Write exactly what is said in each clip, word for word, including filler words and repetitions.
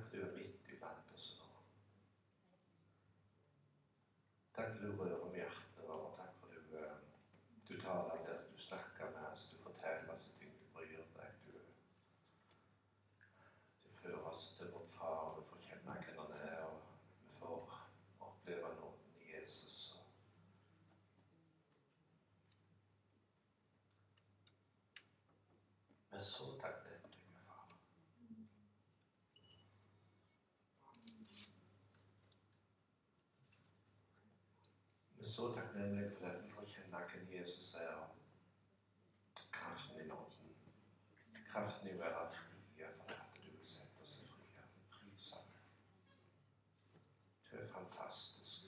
for du er midt iblant oss nå. Takk for du rører med hjertene våre. Takk for du, uh, du taler alt det du snakker med oss. Du forteller oss ting du bryr deg. Du, du fører oss til vår far. Vi får kjenne hvem han er, og vi får oppleve nåden i Jesus. Vi er så takknemlige, far. Vi er så takknemlige for at vi får kjenne hvem Jesus er, og kraften i nåden. Kraften i å være frie for at du vil sette oss frie. Priser deg. Du er fantastisk.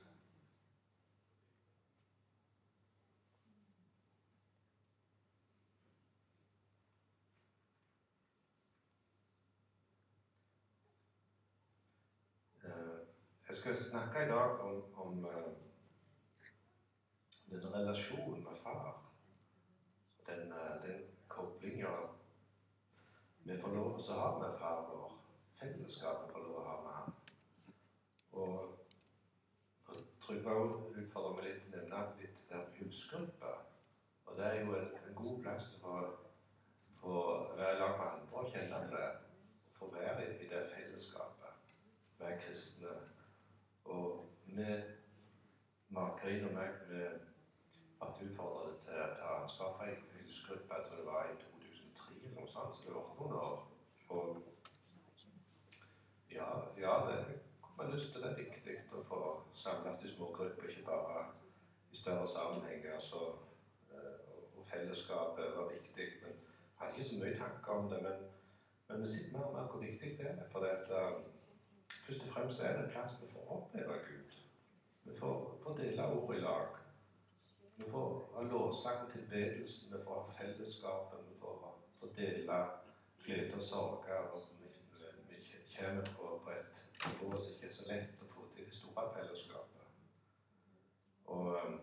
Jeg skal snakke i dag om, om uh, den relasjonen med far. Den, uh, den koblingen vi får lov til å ha med far vår. Fellesskapet får lov å ha med ham. Og, og Trygve utfordrer meg litt til å nevne litt der husgruppe. Og det er jo en, en god plass til å være i lag med andre og kjenne det. Få være i, i det fellesskapet. Være kristne. Og med Margrethe og meg vi ble utfordret til å ta ansvar for en husgruppe. Jeg tror det var i to tusen tre eller noe sånt, så det var noen år. Og ja, ja, det kom jeg lyst til. Det er viktig å få samlet i små grupper, ikke bare i større sammenhenger. Så, og fellesskapet var viktig, men jeg hadde ikke så mye tanker om det. Men, men vi sitter mer og mer hvor viktig det er, for det først og fremst er det en plass vi får oppleve Gud. Vi får, får dele ord i lag. Vi får ha lovsangen til bedelsen, vi får ha fellesskapet, vi får, får dele glede og sorger, og vi, vi kommer på, på et nivå som ikke er så lett å få til det store fellesskapet. Og um,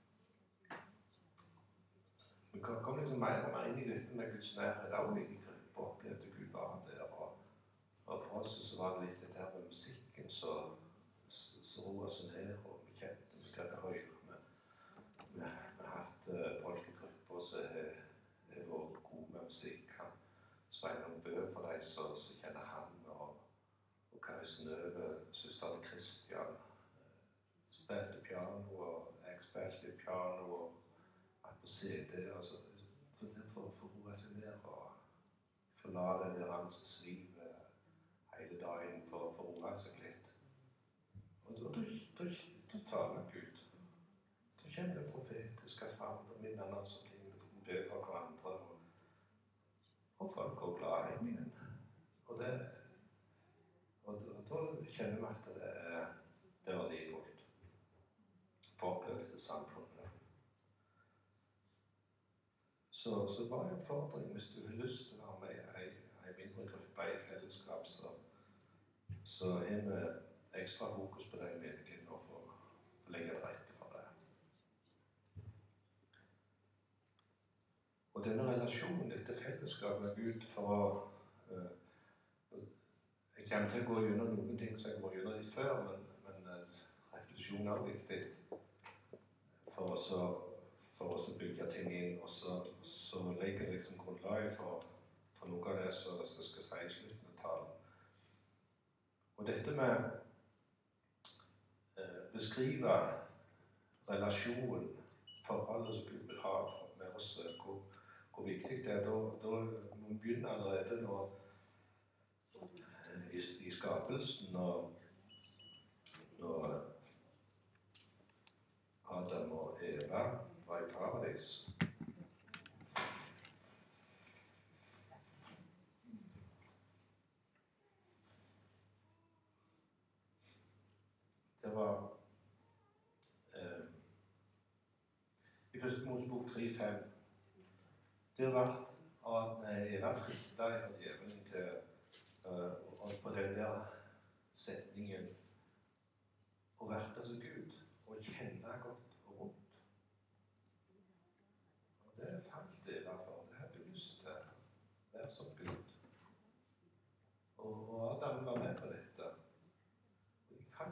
vi kan komme litt mer og mer inn i dette med Guds nærhet, og i gruppe opplevde Gud var der, og Og for oss så var det litt det der med musikken som roer oss ned, og vi kjente, vi greide å høre. Vi, vi, vi har hatt uh, folkegrupper som har vært gode med musikk. Han Sveinung Bø for de som kjenner han, og, og Kari Snøve, søster til Kristian, uh, spilte piano, og jeg spilte piano, og var på C D, altså, for det for å roe seg ned, og forlate det hans liv hele dagen for, for å roe seg litt. Og da taler Gud. Da kjenner det profetiske fram, da minner han oss om ting, vi ber for hverandre, og, og folk går glad hjem igjen. Og, det, og, og da kjenner vi at det er, det er verdifullt. For å oppleve dette samfunnet. Så, så bare en oppfordring, hvis du har lyst til å være med i en mindre gruppe i fellesskap, så, så har vi ekstra fokus på det i menigheten og for å legge til rette for det. Og denne relasjonen, dette fellesskapet med Gud, for å uh, jeg kommer til å gå gjennom noen ting som jeg går gjennom litt før, men, men uh, repetisjon er viktig for oss å for oss å bygge ting inn, og så, så legger liksom grunnlaget for, for noe av det som jeg skal si i slutten av talen. Og dette med eh, beskrive relasjonen, forholdet som Gud vil ha med oss, hvor, hvor viktig det er. Da, da må vi begynne allerede når, i, i skapelsen, når, når Adam og Eva var i paradis. Det var eh, i første Mosebok tre fem. Det var at Eva fristet fra djevelen til uh, og på den der setningen å verte som Gud og kjenne godt og vondt. Og det falt Eva for. Det hadde du lyst til å være som Gud. Og Adam var med på dette.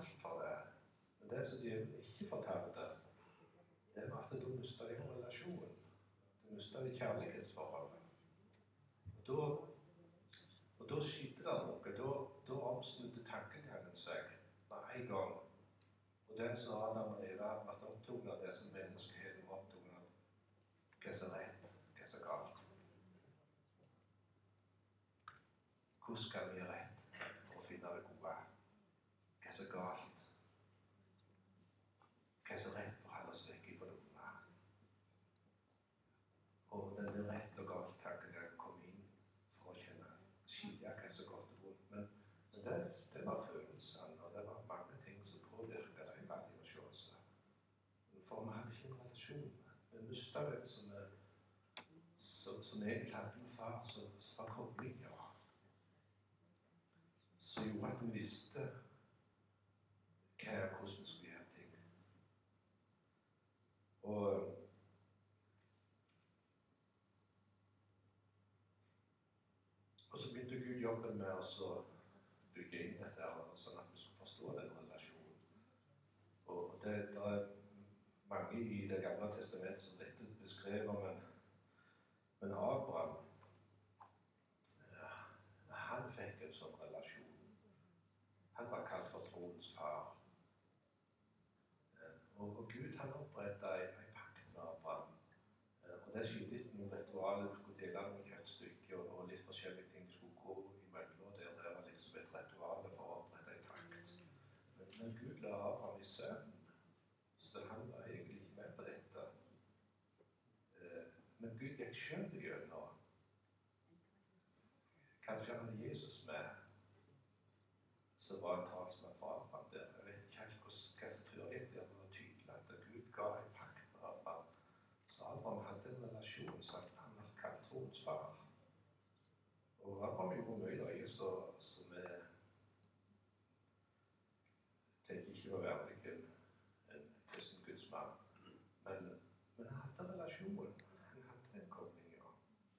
alt for det. Men det som djevelen ikke fortalte, det var at da mistet de relasjonen. Da mistet de kjærlighetsforholdet. Og da, og da skjedde det noe. Da, da omsnudde tankegangen seg med en gang. Og det som Adam og Eva ble opptatt av, det som menneskeheten var opptatt av, hva som er rett, hva som er galt. Hvordan skal vi gjøre rett for å finne det gode? Hva som er galt? Hva som er rett for å holde oss vekk fra det onde? Og denne rett og galt tankegangen kom inn for å kjenne, skilje hva som er godt og vondt. Men, men det, det var følelsene, og det var mange ting som påvirket de valgene selv. For vi hadde ikke en relasjon. Vi mistet den som, som, som egentlig hadde med far, som, som var koblinger. Så gjorde at vi visste hva og hvordan vi skulle gjøre ting. Og Og så begynte Gud jobben med å bygge inn dette, sånn at vi skulle forstå den relasjonen. Og det, det er mange i Det gamle testamentet som dette beskrever, men, men Abraham, ja, han fikk en sånn relasjon. Han var kalt for troens far. Og, og Gud han opprettet en pakt med Abraham. Og det skjedde etter noen ritualer. Du skulle dele noen kjøttstykker og, og litt forskjellige ting du skulle gå imellom. Og der det var liksom et ritual for å opprette en pakt. Men, men Gud la Abraham i søvn. Så han var egentlig ikke med på dette. Men Gud gikk selv gjennom. Kanskje han hadde Jesus med, så var han talsmann for Abraham der. Jeg vet ikke helt hva som foregikk der, men det var tydelig at Gud ga en pakt med Abraham. Så Abraham hadde en relasjon, så han var kalt troens far. Og Abraham gjorde mye av Jesus som vi tenker ikke var verdig en, en kristen gudsmann. Men, men han hadde relasjonen. Han hadde en kobling, ja.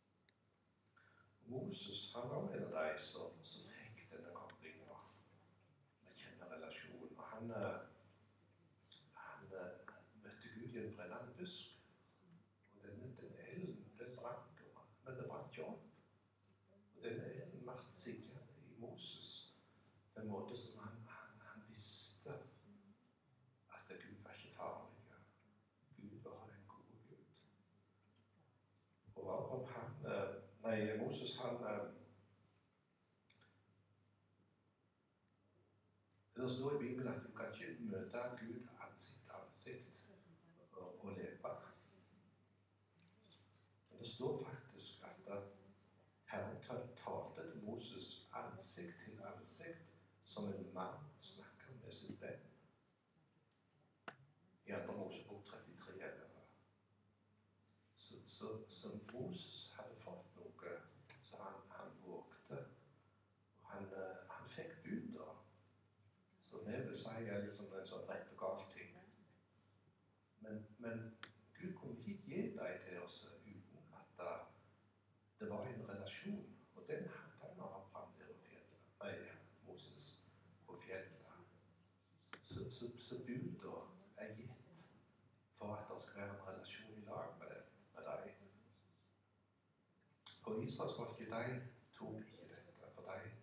Moses, han var en av de som, som fikk denne koblingen. Vi kjenner relasjonen. Og han, han møtte Gud i en brennende busk. Og denne, denne elden, den brant, men det brant ikke opp. Og denne elden ble sikkert i Moses på en måte som han, han, han visste at Gud var ikke farlig. Gud var en god Gud. Og Abraham, han, nei, Moses, han det står i Bibelen at du kan ikke møte Gud ansikt til ansikt og, og leve. Men det står faktisk at Herren talte til Moses ansikt til ansikt som en mann snakker med sin venn. I andre Mosebok trettitre. Så, så, så Moses hadde fått noe, så han, han vågte. Og han, han fikk bud da. Så vi vil si er liksom en sånn rett og galt ting. Men, men Gud kunne ikke gi deg til oss uten at uh, det var en relasjon. Og den hadde han med Abraham der på fjellet. Nei, Moses på fjellet. Så, så, så budet er gitt for at det skal være en relasjon i lag med, det, med deg. Og Israelsfolket, de tok ikke dette, for de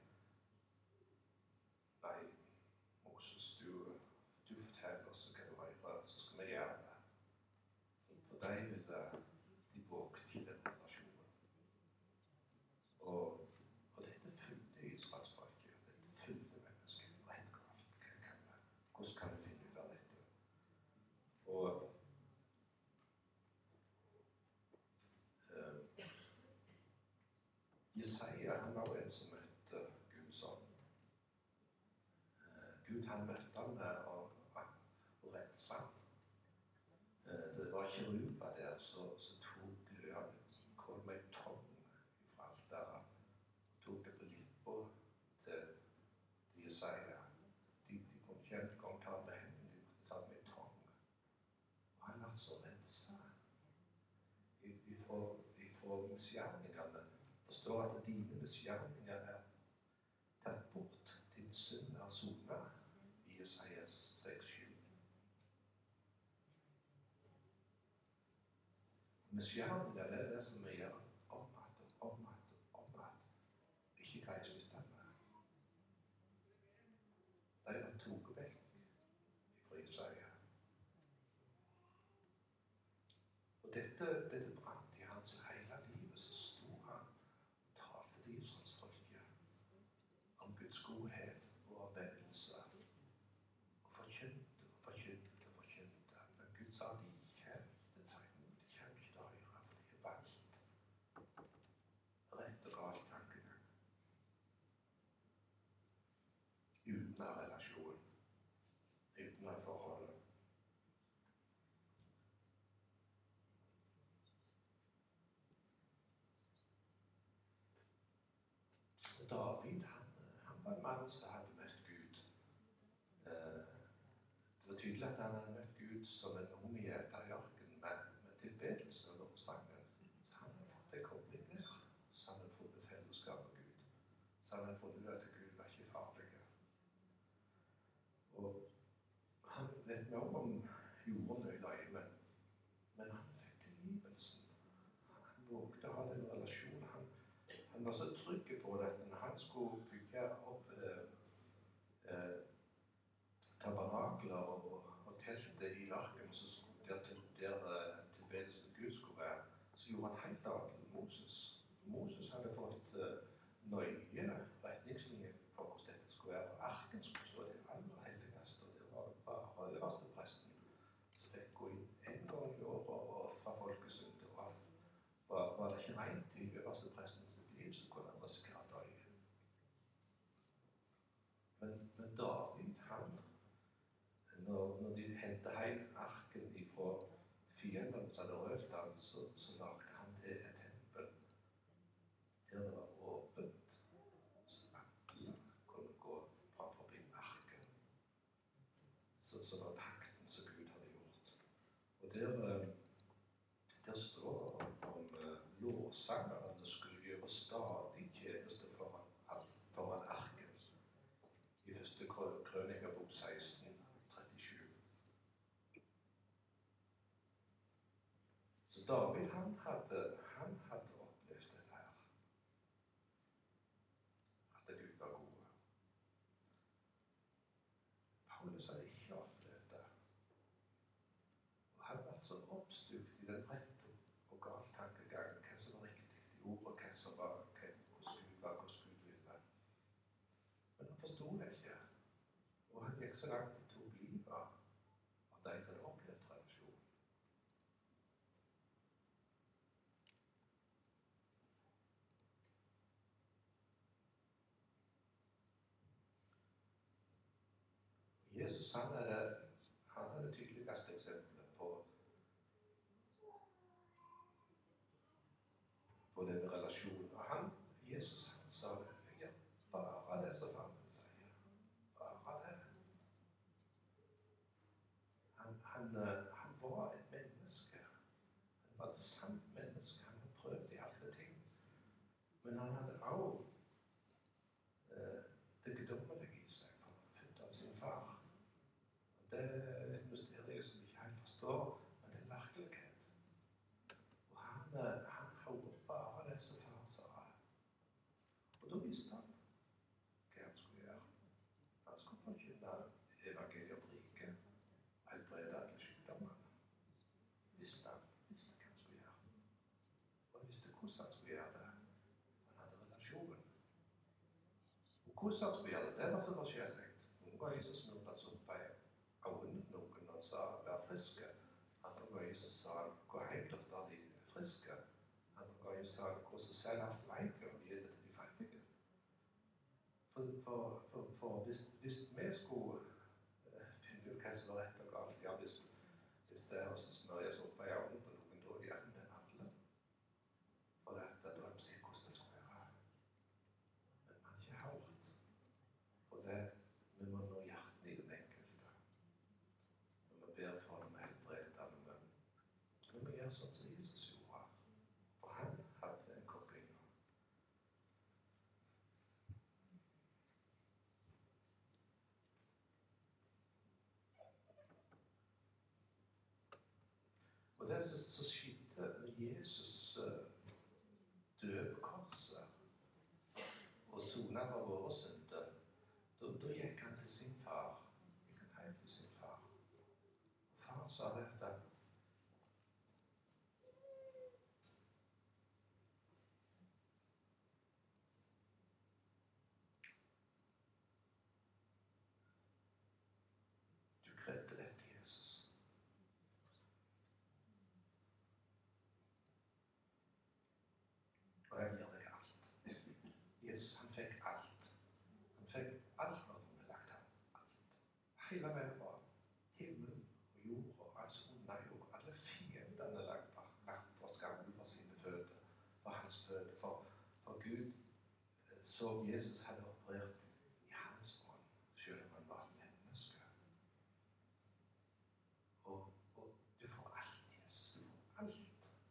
nei, Moses, du, du forteller oss hva du har ifra, så skal vi gjøre det. For de ville, de vågte ikke den relasjonen. Og, og dette fylte Israelsfolket, dette fylte mennesket, rett galt. Hva kan vi, hvordan kan vi finne ut av dette? Og uh, Jesaja, han var en som møtte Gud sånn. Gud han møtte ham med å, å rense ham. Det var kjeruber der som tok glødende kål med en tong fra alteret. Tok det på lippa til Jesaja. De, de kunne ikke engang ta det med hendene, de måtte ta det med en tong. Og han var så renset ifra misgjerningene. Det står at dine misgjerninger er tatt bort. Din synd er sonet i Jesajas seks sju. Men skjermen det er det som vi gjør om at og om at og om at ikke greier å bestemme. De var tatt vekk fra Jesaja. Og dette, dette brant i hans hele livet, så sto han og talte til Israelsfolket om Guds godhet og omvendelse. Og forkynte og forkynte og forkynte. Men Gud sa de kommer til å ta imot, de kommer ikke til å høre, for de er valgt. Rett og galt tankegang. Uten av relasjon. Uten av forholdet. David, han, han var en mann som hadde møtt Gud. Eh, det var tydelig at han hadde møtt Gud som en ung gjeter i ørkenen med, med tilbedelse og lovsangen. Så han hadde fått en kobling der. Så han hadde funnet fellesskap med Gud. Så han hadde funnet ut at Gud var ikke farlig. Og han vet mer om jorden og løye, men, men han fikk tilgivelsen. Han vågte å ha den relasjonen. Han, han var så trygg på det at når han skulle bygge opp eh, eh, tabernakler og, og teltet i ørkenen, så skulle der, der uh, tilbedelsen Gud skulle være, så gjorde han helt annet enn Moses. Moses hadde fått uh, nøye retningslinjer for hvordan dette skulle være. Arken skulle stå det aller helligste, og det var bare øverste presten som fikk gå inn en gang i året og fra folkesynd. Og var, var det ikke rent i øverste prestens liv, så kunne han risikere å dø. Men, men David, han Når, når de hentet hjem arken fra fienden som hadde røvet han, så, så lagde han til et tempel der det var åpent, så alle kunne gå fram forbi arken. Så, så var pakten som Gud hadde gjort. Og der, der står det om, om lovsangerne skulle gjøre stadig tjeneste foran, foran arken. I første krønikebok seksten trettisju. Så David, han hadde, han hadde opplevd dette her. At Gud var god. Paulus hadde ikke opplevd det. Og han var så oppstukt i den rette og galt tankegangen, hva som var riktig i ordet, hva som var, hva, hvordan Gud var, hvordan Gud ville. Men han forstod det ikke. Og han gikk så langt til tok livet av de som hadde opplevd relasjon. Jesus, han er det, han er det tydeligste eksempelet på på den relasjonen. Og han, Jesus, han sa det, jeg bare det som faren sier. Bare det. Han, han, han var et menneske. Han var et sant menneske. Han hadde prøvd i alle ting. Men han hadde også eh, det guddommelige i seg, for han var født av sin far. Og det er et mysterium som vi ikke helt forstår, men det er en virkelighet. Og han, han hørte bare det som far sa. Og da visste han hva han skulle gjøre. Han skulle forkynne evangeliet om riket, helbrede alle sykdommene. Visste han, visste hva han skulle gjøre. Og han visste hvordan han skulle gjøre det. Han hadde relasjonen. Og hvordan han skulle gjøre det, det var så forskjellig. Noen ganger så snurte han så på øynene noen og sa, vær friske. Andre ganger så sa han, gå hjem da de er friske. Andre ganger sa han, gå så selv alt veiker og gi det til de fattige. For, for, for, for hvis, hvis vi skulle uh, finne ut hva som var rett og galt, ja, hvis, hvis det er å smørje seg opp i øynene på noen, da gjør den alle. For dette, da har vi sett hvordan det skulle være. Men man har ikke hørt. For det, vi må nå hjerten i den enkelte. Når vi ber for dem helbredende, men vi må gjøre sånn som Jesus gjorde. For han hadde en kobling. sa dette. Du kredde dette, Jesus. Og jeg gir deg alt. Jesus, han fikk alt. Han fikk alt hva du har lagt ham. Alt. Hele verden, himmelen og jord og altså under jord. Alle fiendene lagt for, lagt for skammen for sine føtter. For hans føtter. For, for Gud så Jesus hadde operert i hans ånd, selv om han var et menneske. Og, og du får alt, Jesus. Du får alt.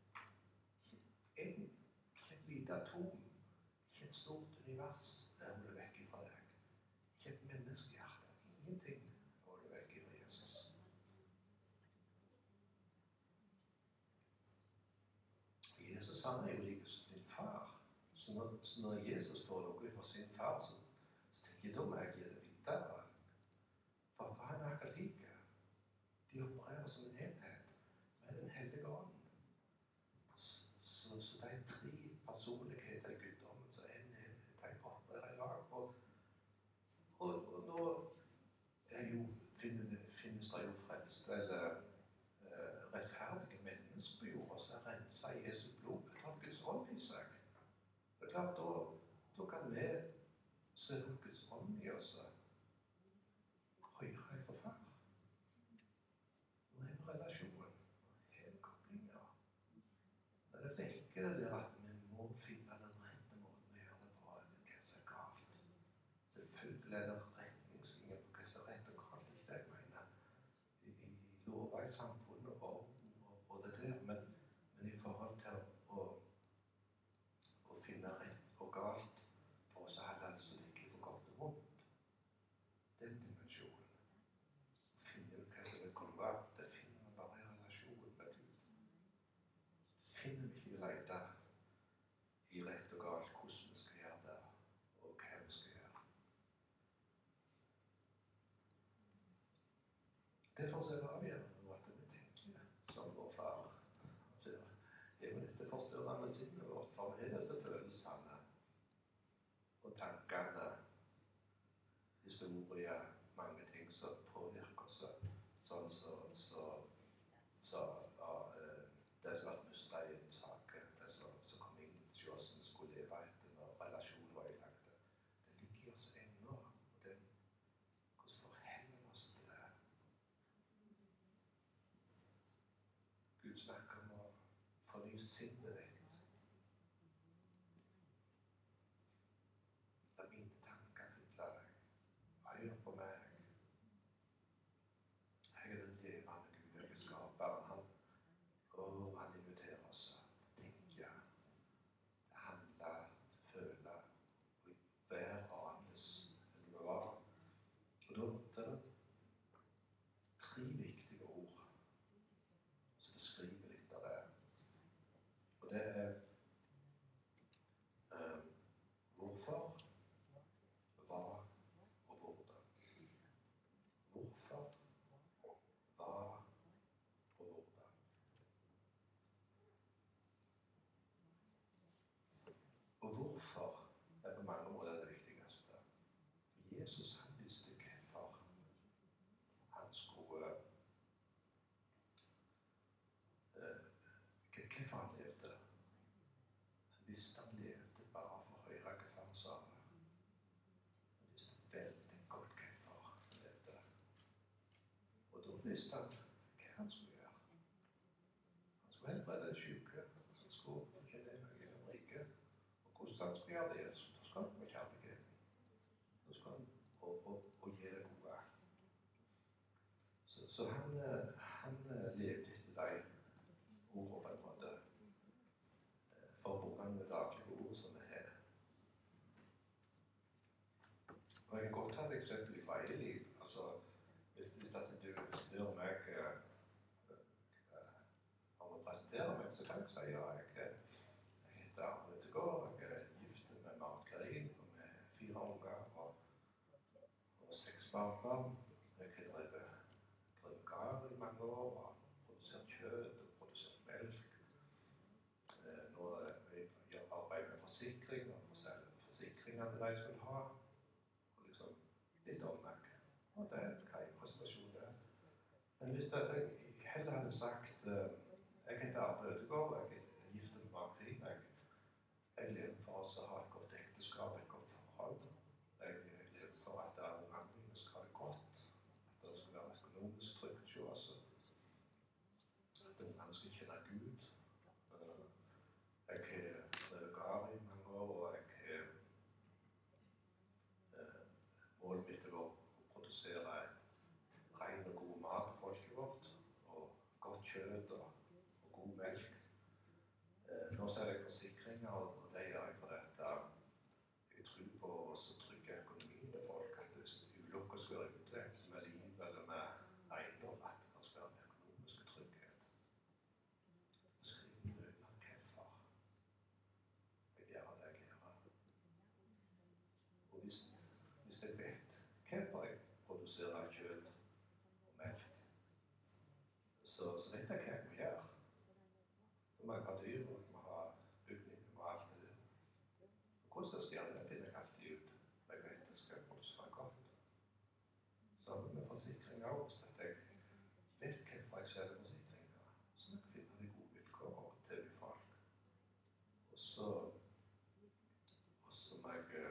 En, ikke et lite atom, ikke et stort univers der må du vekk fra deg. Ikke et menneskehjerte, ingenting må du vekk fra Jesus. Jesus han er jo like som sin far. Så når, så når Jesus får noe fra sin far, så, så tenker jeg da må jeg gi det videre. For, for han er akkurat like. De opererer som en enhet med den hellige ånd. Så, så, så det er tre personligheter i guddommen, så en enhet, de opererer i lag. Og, og, og nå er jo, finnes, finnes det jo frelst, eller uh, rettferdige mennesker på jorda, som er renset i Jesu blod, for Guds ånd i seg. Det er klart, da, da kan vi se for Guds ånd i oss høyere for far. Nå er en relasjon, nå er en koblinger. Men det vekker det der at vi må finne den rette måten å gjøre det på, eller hva som er galt. Selvfølgelig er det retningslinjer på hva som er rett og galt, ikke det jeg mener. I, i lover i samfunnet og orden og, og det der, men, men i forhold til å å finne rett og galt for oss alle som ligger for godt og vondt. Den dimensjonen. Finner du hva som er gode, det finner vi bare i relasjonen med Gud. Finner vi ikke lete i rett og galt hvordan vi skal gjøre det, og hva vi skal gjøre. Derfor er det avgjørende at vi tenker som vår far. Det er jo dette forstørrende sinnet vårt, for vi har disse følelsene og tankene, historier, mange ting som påvirker oss, sånn som så, så, så, ja, det som har vært mistet i en sak, det som, som kom inn til oss som skulle leve etter når relasjonen var ilagt. Det ligger i oss ennå, og den, hvordan forholder vi oss til det? Gud snakker om å forny sinnet ditt. La mine tanker fylle deg. Hør på meg. Jeg er den levende Gud, jeg er skaperen. Han, og han inviterer oss til å tenke, til handle, til føle, og være annerledes enn vi var. Og da, da er det tre viktige ord som beskriver litt av det. Og det er um, hvorfor, hva og hvordan. Hvorfor, hva og hvordan. Og hvorfor er på mange måter det viktigste. Jesus han visste hvorfor han skulle uh, hvorfor han levde. Han visste han levde bare for å høre hva far sa. Han visste veldig godt hvorfor han levde. Og da visste han hva han skulle gjøre. Han skulle helbrede de syke, han skulle forkynne evangeliet om riket. Og hvordan han skulle gjøre det, så da skal han med kjærligheten. Da skal han og, og, og gi det gode. Så, så han, han levde etter deg ord på en måte for å bruke noen daglige ord som er her. Og jeg kan godt ta et eksempel fra eget liv. Altså, hvis, hvis at du spør meg uh, uh, om å presentere meg, så kan jeg si ja, jeg, jeg heter Arve Ødegård, jeg er gift med Marit Karin, og med fire unger og, og seks barnebarn. Jeg har drevet, drevet gard i mange år, og produsert kjøtt og produsert melk. Eh, nå jeg gjør arbeid med forsikring og forskjellige forsikringer til de skulle ha. Og liksom litt ommerke. Og det er en grei prestasjon der. Men hvis jeg heller hadde sagt eh, jeg heter Arve Ødegaard, jeg er gift med Marin. Jeg, jeg lever for oss å ha et godt ekteskap, et godt forhold. Jeg lever for at ungene mine skal ha det godt. At det skal være økonomisk trygt hos oss. At ungene skal kjenne Gud. Jeg har drevet gard i mange år, og jeg har målet mitt er å produsere ren og god mat til folket vårt, og godt kjøtt og, og god melk. Eh, nå ser jeg forsikringer, og det gjør jeg for dette. Jeg tror på å trygge økonomien til folk, at hvis ulykker skal være ute med liv eller med eiendom, at det skal være en økonomisk trygghet. Skriv mye om hvorfor jeg gjør det jeg gjør. Og hvis, hvis jeg vet hvorfor jeg produserer kjøtt og melk, så, så vet jeg hva jeg må gjøre. Så må jeg ha dyr, og jeg må ha bygninger og alt det der. Og hvordan jeg skal gjøre det, finner jeg alltid ut. Jeg vet at jeg skal produsere godt. Sammen med forsikring også, at jeg vet hvorfor jeg selger forsikringer, så jeg finner de gode vilkår til de folk. Og så, og så må jeg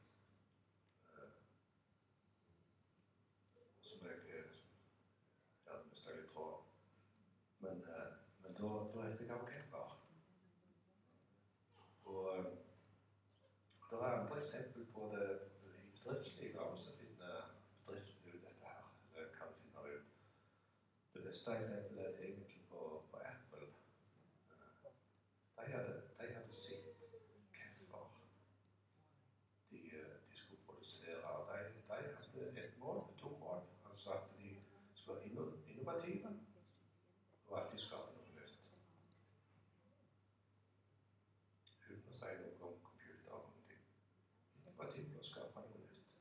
som jeg ja, mistet litt tråd. Men, men da, da heter jeg også hvorfor. Og det er andre eksempel på det i bedriftslivet også, så finner bedriften ut dette her, eller kan finne ut. Det beste eksempelet er egentlig på, på Apple. De hadde, de hadde sett hvorfor de, de skulle produsere. De, de hadde et mål, to mål. Altså at de skulle være innovative og alltid skape noe nytt. Uten å si noe om computer og noe. Innovative og skape noe nytt.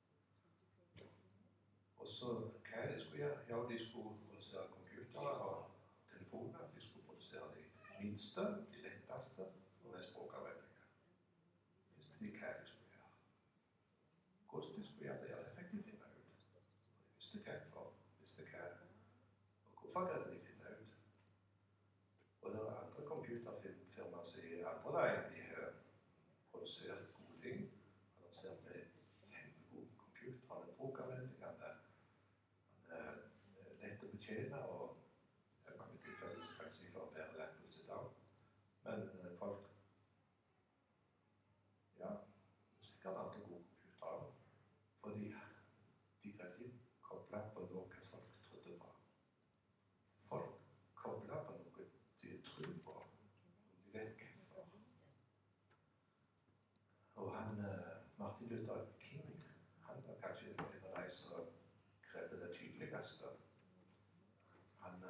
Og så hva de skulle gjøre? Ja, de skulle produsere computere og telefoner. De skulle produsere de minste, de letteste og mest brukervennlige. Visste de hva de skulle gjøre. Hvordan de skulle gjøre det, ja, det fikk de finne ut. Visste hvorfor, visste hva, og hvorfor greide de finne ut. Og det er andre computerfirmaer som i andre veien, de har produsert gode ting, annonsert med kjempegode computere, han er brukervennlige, han er lett å betjene, og i mange tilfeller så kan jeg si for å være lett på sitt av. Men folk, ja, sikkert andre gode computere, fordi de greide ikke koble på noe folk trodde på. Folk kobler på noe de tror på, og de vet hvorfor. Og han, Martin Luther King, han var kanskje en av de som krevde det tydeligste. Han,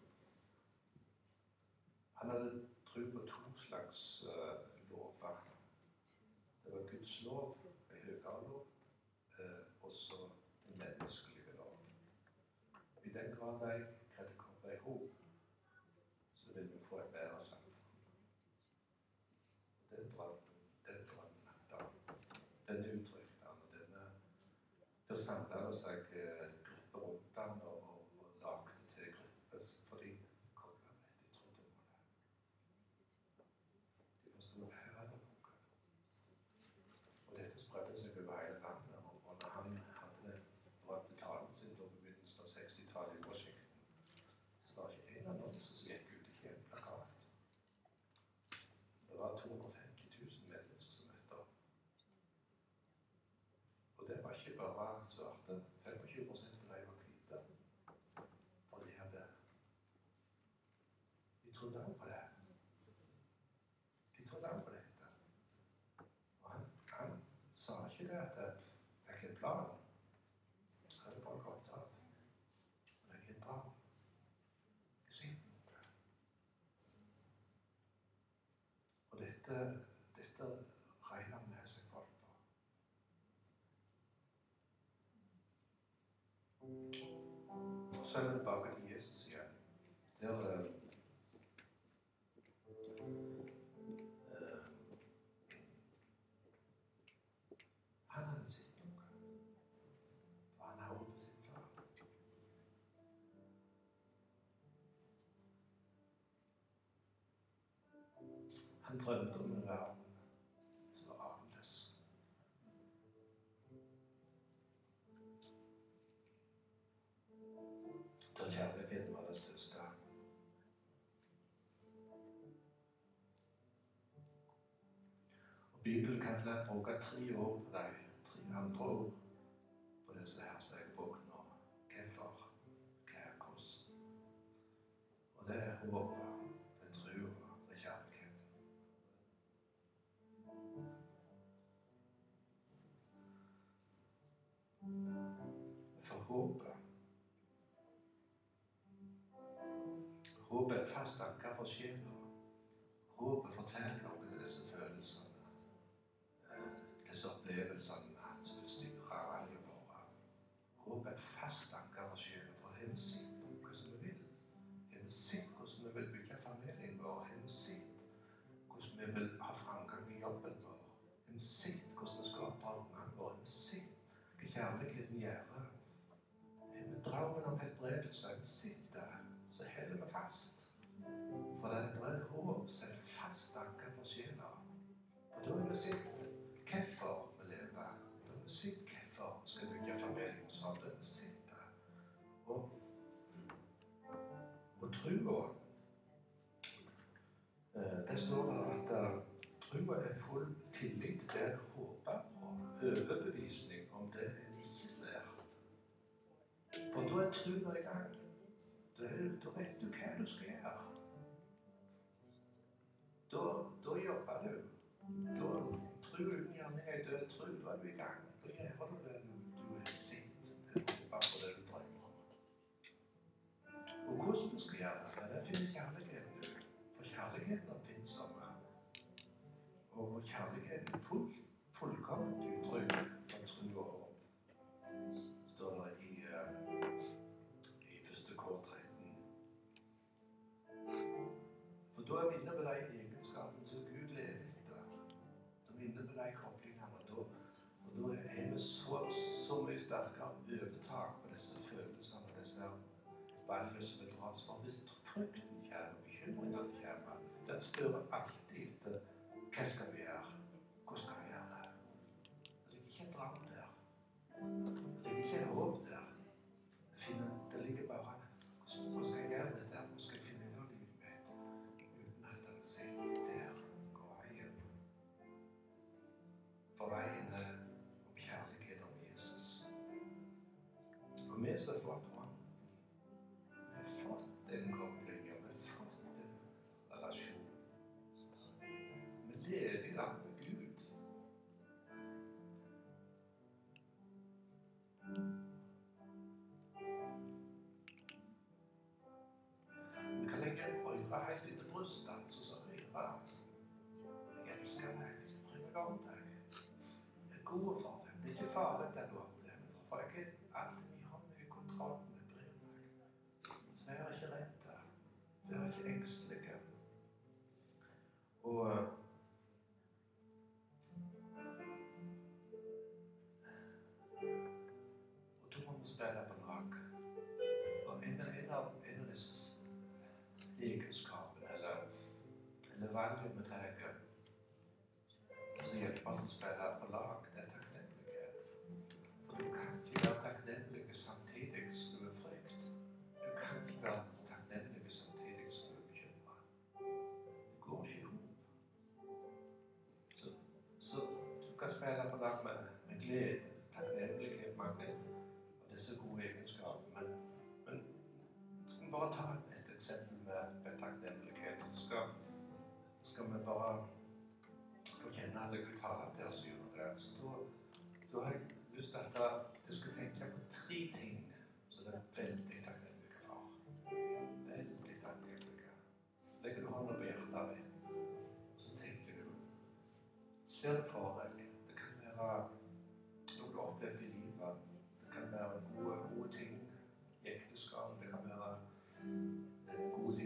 han hadde tro på to slags uh, lover. Det var Guds lov, en høyere lov, uh, og så den menneskelige lov. I den grad de greide å koble i hop, så vil vi få et bedre samfunn. Den drømmen, den drømmen, den uttrykte han, og denne, der samlet det seg uh, grupper rundt han, og, og, og lagde til grupper, fordi koblet ble de trodde på det. De forstod, her er det noe. Og dette spredde seg over hele landet, og, og når han hadde den drømte talen sin på begynnelsen av sekstitallet i Washington, så var det ikke en av noen som gikk ut i en plakat. Det var to hundre og femti tusen mennesker som møtte opp. Og det var ikke bare svarte, tjuefem prosent av de var hvite. Og de hadde, de trodde også på det. De trodde også på dette. Og han, han sa ikke det at jeg fikk en plan. Det hadde folk opptatt av. Men jeg fikk en plan. Jeg sitter noe. Og dette, dette regner med seg folk på. Og så er vi tilbake til Jesus igjen. Der eh, eh, Han hadde sett noe. For han hørte på sin far. Han drømte om en verden som var annerledes. Der kjærligheten var det største. Og Bibelen kan til bruke tre år på deg, tre andre år på disse her som jeg brukte nå. Hvorfor, hva, hvordan. Og det er håpet, det er troen, det er kjærligheten. For håpet Håpet er et fast anker for sjela. Håpet forteller noe av disse følelsene, disse opplevelsene at vil styre valget våre. Håpet er et fast anker for sjela, for har vi sett på hvordan vi vil. Har vi sett hvordan vi vil bygge familien vår. Har vi sett hvordan vi vil ha framgang i jobben vår. Har vi sett hvordan vi skal oppdra ungene våre. Har vi sett hva kjærligheten gjør. Har vi drømmen om helbredelse. Har vi sett det. Så holder vi fast. For det er et håp, så er et fast anker på sjela. Og da har vi sett hvorfor vi lever. Da har vi sett hvorfor vi skal bygge familien. Så da har vi sett det. Og, og trua, det står der at trua er full tillit til det en håper på. Overbevisning om det en ikke ser. For da er trua i gang. Da, da vet du hva du skal gjøre. Da, da jobber du. Da tro uten gjerning er død tro. Da er du i gang. Da gjør du det du, du har sett. Det er bare på det du drømmer om. Og hvordan du skal gjøre det, det finner kjærligheten ut. For kjærligheten er oppfinnsomme. Og kjærligheten er full, fullkomment uttrykk for tro og håp. Står det i, uh, i første kor tretten. For da er vi inne på de egenskapene som Gud lever etter. Da er vi inne på de koblingene. Da, og da er vi så, så mye sterkere overtak på disse følelsene og disse valgene som vi drar oss for. Hvis frykten kommer, bekymringene kommer, den spør alltid etter hva skal vi gjøre? Hvordan skal vi gjøre det? Det ligger ikke en drøm der. Det ligger ikke en håp der. Det ligger bare hvordan skal jeg gjøre dette? Hvordan skal jeg finne ut av livet mitt? Uten at jeg sitter der, går veien. For veien er om kjærlighet om Jesus. Og vi som har fått ånden, vi har fått en kobling, og vi har fått en relasjon. Vi lever i lag med Gud. Røyre helt inn i brystet, altså så røyre. Jeg elsker deg, jeg bryr meg om deg. Jeg er god for deg. Det er ikke farlig den du opplever, for jeg er alltid mye hånd i kontrollen, jeg bryr meg. Så vær ikke redd, vær ikke engstelig. Og og da må vi spille på lag. Og en, en, av, en av disse egenskapen eller, eller valget vi tar som hjelper oss å spille på lag, det er takknemlighet. For du kan ikke være takknemlig samtidig som du er frykt. Du kan ikke være takknemlig samtidig som du er bekymret. Det går ikke i hop. Så, så du kan spille på lag med, med glede, takknemlighet, mange av disse gode egenskapene. Men, men skal vi bare ta et, et eksempel med, med takknemlighet. Så skal, skal vi bare få kjenne at Gud taler til oss gjennom det. Så da, da har jeg lyst til at jeg skal tenke på tre ting som det er veldig takknemlige for. Veldig takknemlige. Legger du hånda på hjertet ditt, og så tenker du, ser du for deg, det kan være noe du har opplevd i livet, det kan være gode, gode ting i ekteskap, det kan være gode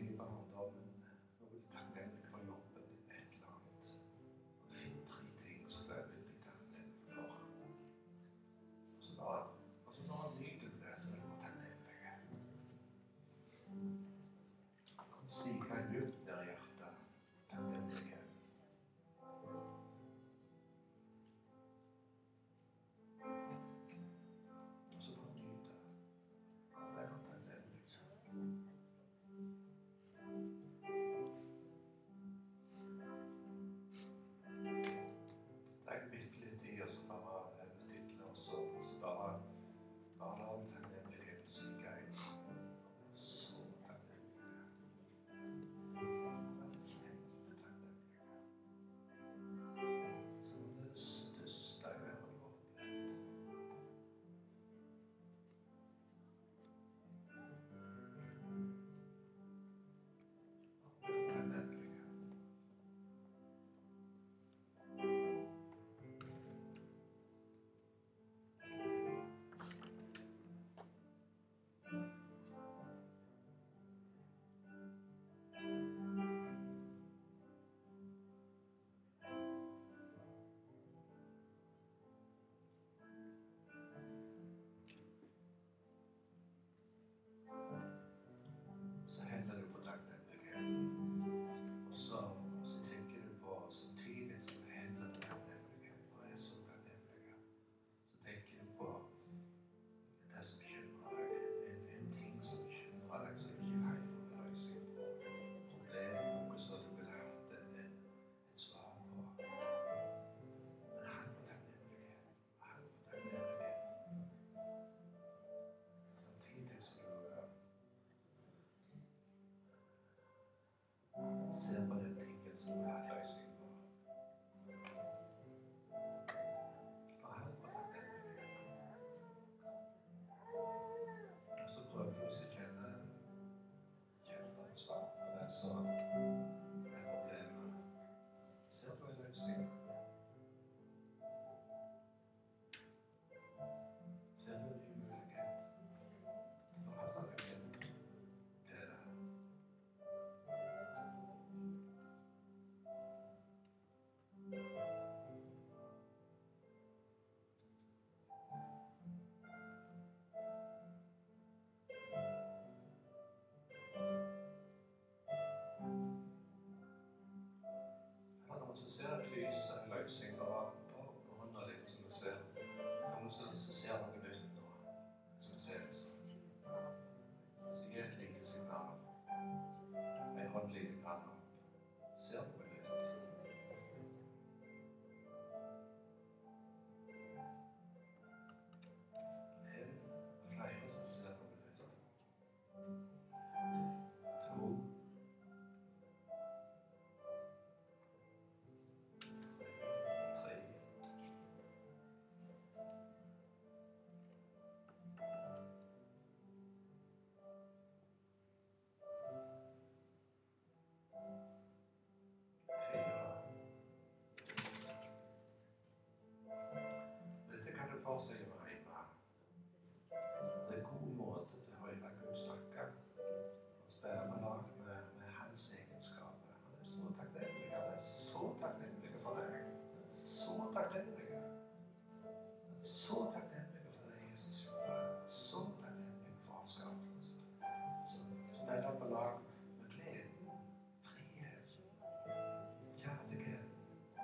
ser på den tingen som vi har hatt løsning på. Bare hør på takknemlighet. Og så prøver vi å kjenne, kjenne et svar på det som er problemet. Ser du en løsning? Ser du en ny mulighet til å forholde deg til det? Er det noen som ser et lys og en løsning nå på hånda litt, som vi ser? Noen som ser noe nytt nå, som vi ser liksom. Så gi et lite signal. En hånd lite grann opp. Ser noe nytt. En, flere som ser noe nytt. To. Tre. Dette kan du fortsette med hjemme. Det er en god måte til å høre Gud snakke og spille på lag med, med hans egenskaper. Han er så takknemlig. Han er så takknemlig for deg. Han er så takknemlig. Han er så takknemlig for det Jesus gjorde. Så takknemlig for hans skapelse. Så spille på lag med gleden, friheten, kjærligheten,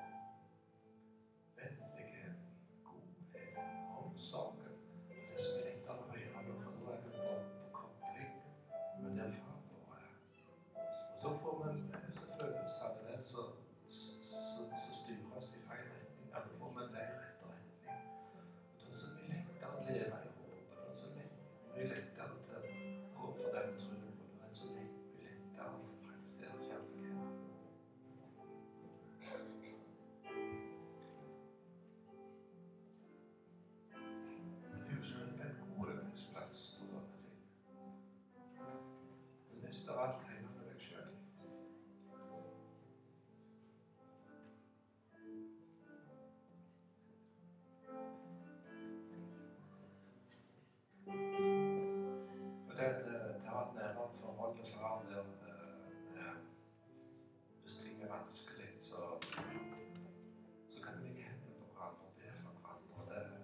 vennligheten, godheten, omsorgen. Det som er lettere å høre nå, for nå er det på, på kobling med der far vår er. Og da får man disse følelsene der som styrer oss i feil retning. Ja, da får man det i rett retning. Og da er det mye lettere å leve i håpet. Det er så lett, mye lettere til å gå for den troen. Det er så lett, mye lettere å praktisere kjærligheten. Huset er en god øvingsplass på sånne ting. Du mister alt hjemme med deg selv. Og det er et nærmere forhold til far der eh, hvis ting er vanskelig, så, så kan vi legge hendene på hverandre og be for hverandre. Og det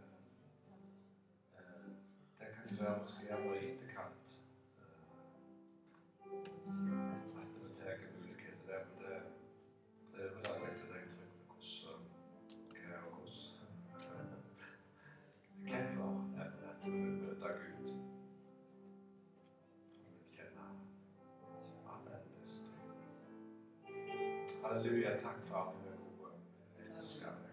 Det kan jo være vi skal gjøre noe i etterkant. At vi tar mulighet til det, men det, det overlater jeg til deg, Trygve, hvordan, hva og hvordan. Hvorfor er det at vi vil møte Gud? Og vi vil kjenne Han er den beste. Halleluja, takk for at du er god. Jeg elsker deg.